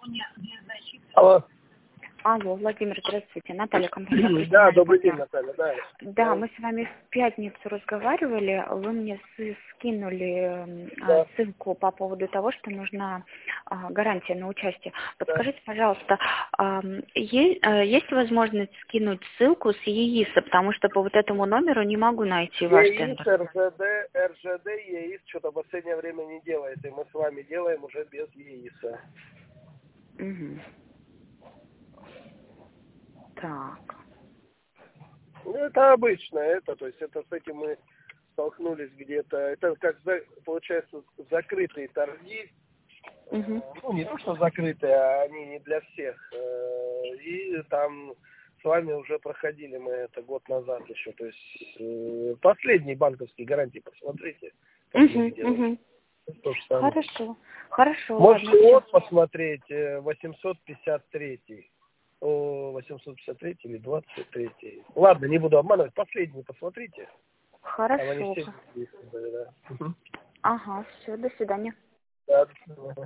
Алло. Алло, Владимир, здравствуйте. Наталья, компания. Да, добрый день, Наталья, да. Да, мы с вами в пятницу разговаривали. Вы мне скинули Да. ссылку по поводу того, что нужна гарантия на участие. Да. Подскажите, пожалуйста, есть возможность скинуть ссылку с ЕИСа, потому что по вот этому номеру не могу найти ваш ЕИС, тендер. РЖД, ЕИС что-то в последнее время не делает, и мы с вами делаем уже без ЕИСа. Угу. Так. Ну, это обычно, то есть это с этим мы столкнулись где-то, это как, получается, закрытые торги, Угу. ну, не то, что закрытые, а они не для всех, и там с вами уже проходили мы это год назад еще, то есть последние банковские гарантии, посмотрите, как мы сделали. То же самое. Хорошо. Хорошо. Можете Ладно, вот посмотреть, 853. 853 или 23. Ладно, не буду обманывать. Последний посмотрите. Там они хорошо. все здесь были, да. Ага, все, до свидания. Да, до свидания.